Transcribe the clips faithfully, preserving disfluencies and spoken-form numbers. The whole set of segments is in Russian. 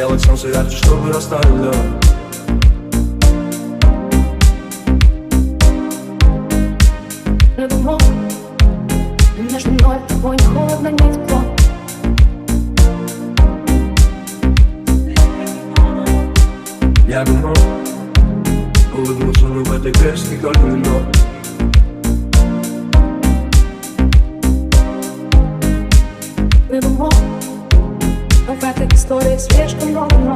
Сделать солнце ярче, чтобы растаял лед. Я думал, между мной и тобой не холодно, не тепло. Я думал, улыбнуться, но в этой песне только вино. Я думал, но в этой истории слишком много но.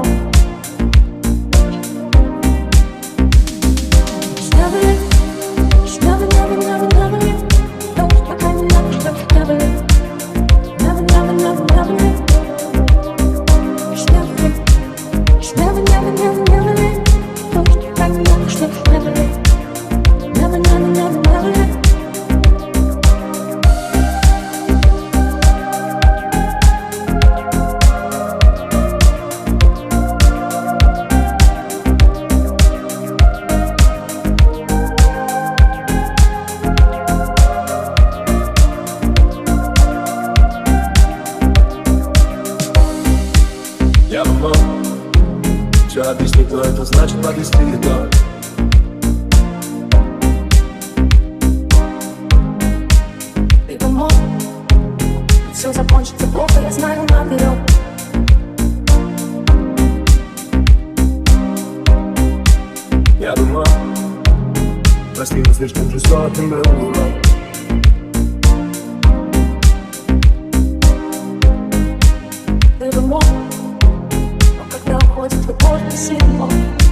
Never leave, never, never, never, never leave. Don't I can't never, never leave. Never, never, never, never leave. Never leave, never, never, never, never leave. Don't I can't never, never leave. Never, never, never, never leave. Я думал, все объяснить, но это значит подвести итог. Ты думал, все закончится плохо, я знаю наперед. Я думал, прости, но слишком жестоким был урок. Ты думал, но когда уходит любовь, ты сильно.